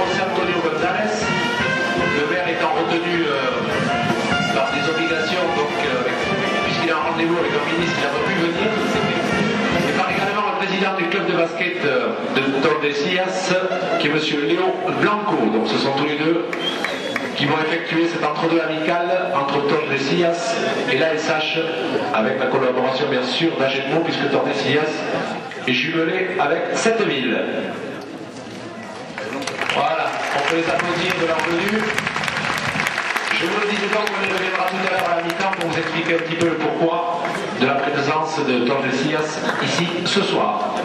José Antonio González, le maire étant retenu par des obligations, donc puisqu'il a un rendez-vous avec un ministre, il n'a pas pu venir. Et par également le président du club de basket de Tordesillas, qui est M. Léo Blanco. Donc ce sont tous les deux qui vont effectuer cet entre-deux amical entre Tordesillas et l'ASH, avec la collaboration bien sûr d'Agenmo, puisque Tordesillas est jumelé avec cette ville. Voilà, on peut les applaudir de leur venue. Je vous le dis donc, on y reviendra tout à l'heure à la mi-temps pour vous expliquer un petit peu le pourquoi de la présence de Tordesillas ici ce soir.